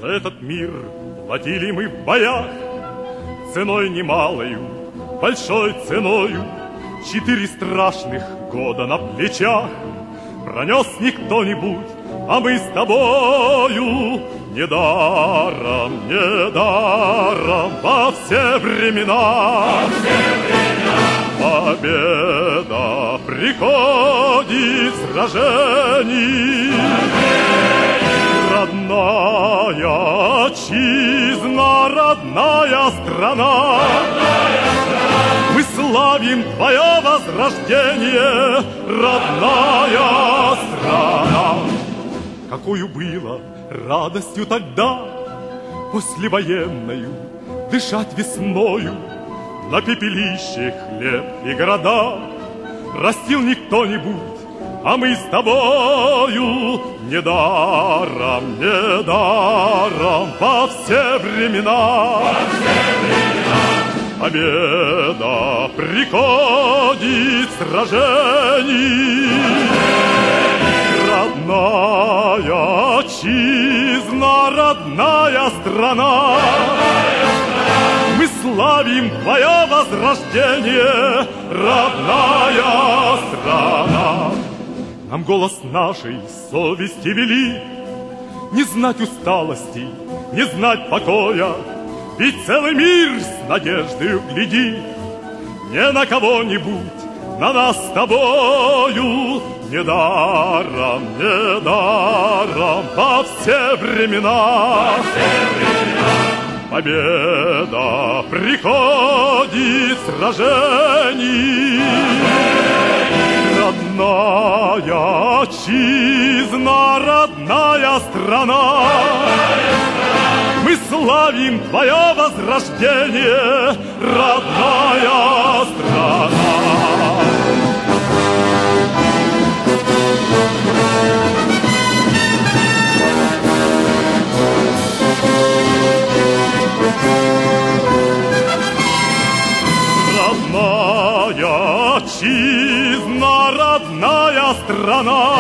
За этот мир платили мы в боях ценой немалою, большой ценою. 4 страшных года на плечах пронес не кто-нибудь, а мы с тобою. Недаром, недаром во все времена, победа приходит в сражении. Родная отчизна, родная страна, мы славим твое возрождение, родная страна. Какою было радостью тогда, послевоенною, дышать весною, на пепелище хлеб и города растил не кто-нибудь, а мы с тобою. Недаром, недаром во все времена, победа приходит в сражении. Родная отчизна, родная страна, мы славим твое возрождение, родная страна. Нам голос нашей совести вели не знать усталости, не знать покоя, ведь целый мир с надеждою глядит не на кого-нибудь, на нас с тобою. Недаром, недаром во все времена, победа приходит в сражении. Родная отчизна, родная страна, мы славим твое возрождение, родная страна. Родная отчизна, родная страна,